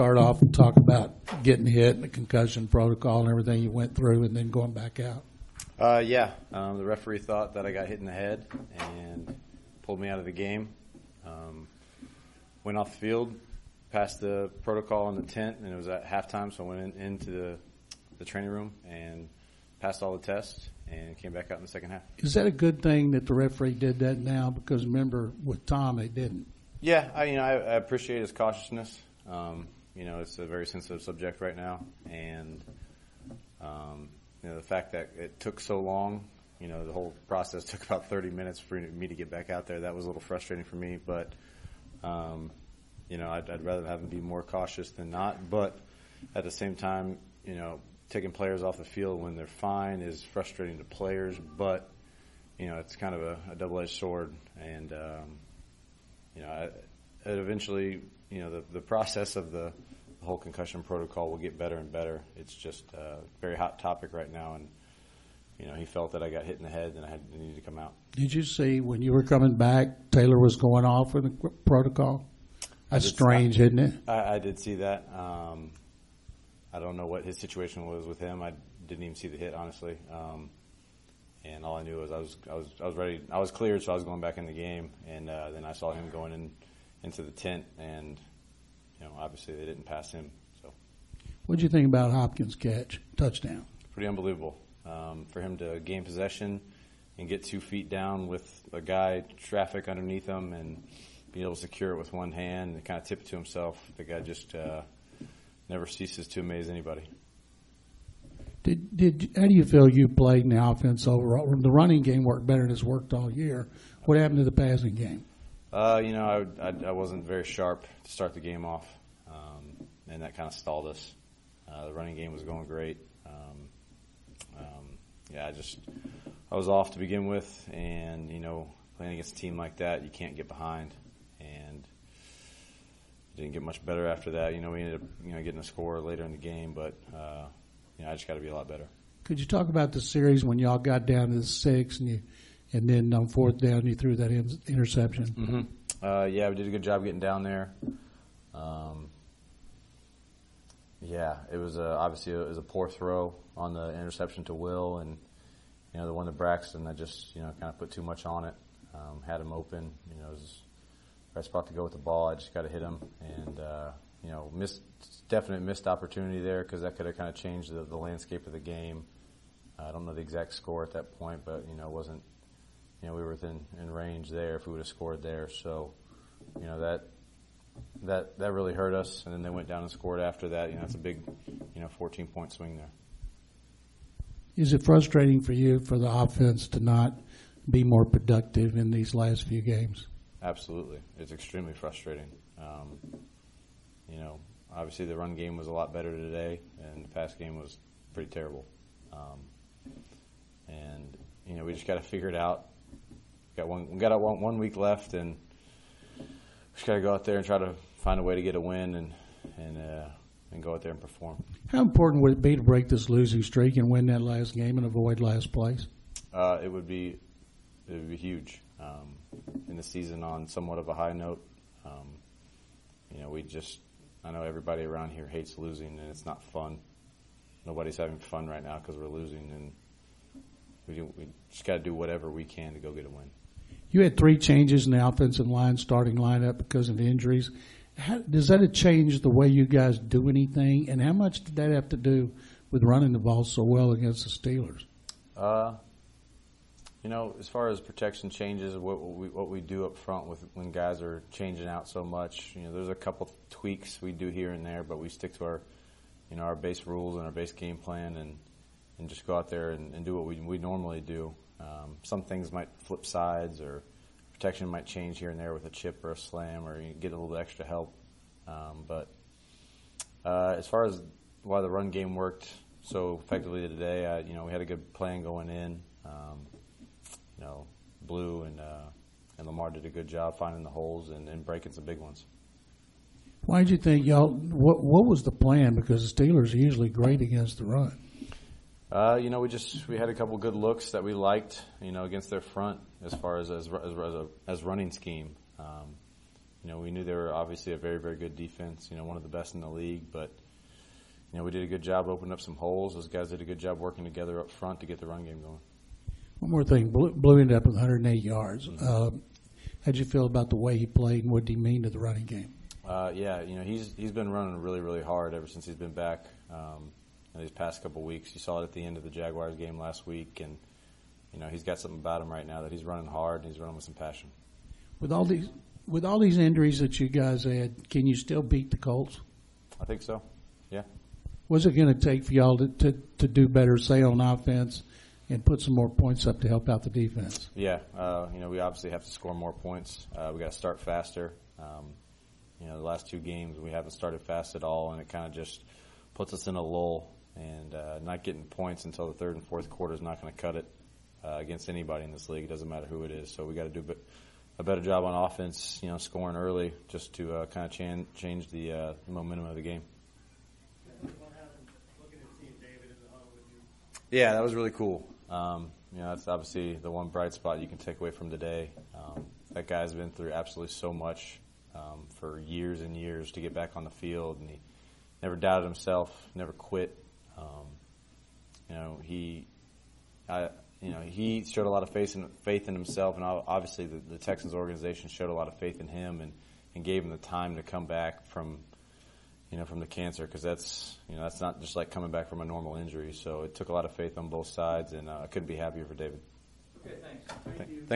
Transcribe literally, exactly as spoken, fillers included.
Start off and talk about getting hit and the concussion protocol and everything you went through and then going back out. Uh, yeah, um, the referee thought that I got hit in the head and pulled me out of the game. Um, went off the field, passed the protocol in the tent, and it was at halftime, so I went in, into the, the training room and passed all the tests and came back out in the second half. Is that a good thing that the referee did that now? Because remember, with Tom, they didn't. Yeah, I, you know, I, I appreciate his cautiousness. Um, you know, it's a very sensitive subject right now, and um, you know, the fact that it took so long, you know, the whole process took about thirty minutes for me to get back out there. That was a little frustrating for me, but um, you know, I'd, I'd rather have him be more cautious than not. But at the same time, you know, taking players off the field when they're fine is frustrating to players, but you know, it's kind of a, a double-edged sword, and um, you know, I, it eventually, you know, the, the process of the, the whole concussion protocol will get better and better. It's just a very hot topic right now, and you know, he felt that I got hit in the head and I had needed to come out. Did you see when you were coming back, Taylor was going off with the protocol? That's strange, I, isn't it? I, I did see that. Um, I don't know what his situation was with him. I didn't even see the hit, honestly. Um, and all I knew was I was I was I was ready. I was cleared, so I was going back in the game. And uh, then I saw him going in into the tent, and you know, obviously they didn't pass him. So, what did you think about Hopkins' catch, touchdown? Pretty unbelievable um, for him to gain possession and get two feet down with a guy traffic underneath him and be able to secure it with one hand and kind of tip it to himself. The guy just uh, never ceases to amaze anybody. Did did how do you feel you played in the offense overall? The running game worked better than it's worked all year. What happened to the passing game? Uh, you know, I, I, I wasn't very sharp to start the game off, um, and that kind of stalled us. Uh, the running game was going great. Um, um, yeah, I just I was off to begin with, and you know, playing against a team like that, you can't get behind, and didn't get much better after that. You know, we ended up you know getting a score later in the game, but uh, you know, I just got to be a lot better. Could you talk about the series when y'all got down to the six and you? And then on fourth down, you threw that in, interception. Mm-hmm. Uh, yeah, we did a good job getting down there. Um, yeah, it was a, obviously it was a poor throw on the interception to Will, and you know the one to Braxton. I just you know kind of put too much on it. Um, had him open. You know, it was the right spot to go with the ball. I just got to hit him, and uh, you know, missed definite missed opportunity there because that could have kind of changed the, the landscape of the game. Uh, I don't know the exact score at that point, but you know, it wasn't. You know, we were within in range there if we would have scored there. So, you know, that that that really hurt us. And then they went down and scored after that. You know, it's a big, you know, fourteen-point swing there. Is it frustrating for you for the offense to not be more productive in these last few games? Absolutely. It's extremely frustrating. Um, you know, obviously the run game was a lot better today, and the pass game was pretty terrible. Um, and, you know, we just got to figure it out. Got one, we got one, one week left, and we just got to go out there and try to find a way to get a win and and uh, and go out there and perform. How important would it be to break this losing streak and win that last game and avoid last place? Uh, it would be it would be huge. Um, in the season on somewhat of a high note, um, you know, we just I know everybody around here hates losing, and it's not fun. Nobody's having fun right now because we're losing, and we do, we just got to do whatever we can to go get a win. You had three changes in the offensive line, starting lineup because of injuries. How, does that change the way you guys do anything? And how much did that have to do with running the ball so well against the Steelers? Uh, you know, as far as protection changes, what we what we do up front with when guys are changing out so much, you know, there's a couple tweaks we do here and there, but we stick to our, you know, our base rules and our base game plan, and and just go out there and, and do what we we normally do. Um, some things might flip sides, or protection might change here and there with a chip or a slam, or you get a little extra help. Um, but uh, as far as why the run game worked so effectively today, I, you know, we had a good plan going in. Um, you know, Blue and uh, and Lamar did a good job finding the holes and, and breaking some big ones. Why did you think y'all? What what was the plan? Because the Steelers are usually great against the run. Uh, you know, we just we had a couple good looks that we liked, you know, against their front as far as as as, as, a, as running scheme. Um, you know, we knew they were obviously a very, very good defense, you know, one of the best in the league, but, you know, we did a good job opening up some holes. Those guys did a good job working together up front to get the run game going. One more thing, blew, blew ended up with one hundred eight yards. Mm-hmm. Uh, how'd you feel about the way he played, and what did he mean to the running game? Uh, yeah, you know, he's he's been running really, really hard ever since he's been back. Um, in these past couple of weeks, you saw it at the end of the Jaguars game last week, and you know he's got something about him right now that he's running hard and he's running with some passion. With all these with all these injuries that you guys had, can you still beat the Colts? I think so. Yeah. What's it going to take for y'all to, to to do better, say on offense, and put some more points up to help out the defense? Yeah, uh, you know, we obviously have to score more points. Uh, we got to start faster. Um, you know, the last two games we haven't started fast at all, and it kind of just puts us in a lull. And uh, not getting points until the third and fourth quarter is not going to cut it uh, against anybody in this league. It doesn't matter who it is. So we got to do bit, a better job on offense. You know, scoring early just to uh, kind of chan- change the uh, momentum of the game. Yeah, that was really cool. Um, you know, that's obviously the one bright spot you can take away from today. Um, that guy's been through absolutely so much um, for years and years to get back on the field, and he never doubted himself, never quit. Um, you know, he, I, you know, he showed a lot of faith in, faith in himself, and obviously the, the Texans organization showed a lot of faith in him and, and gave him the time to come back from, you know, from the cancer, because that's, you know, that's not just like coming back from a normal injury. So it took a lot of faith on both sides, and uh, I couldn't be happier for David. Okay, thanks. Thank, thank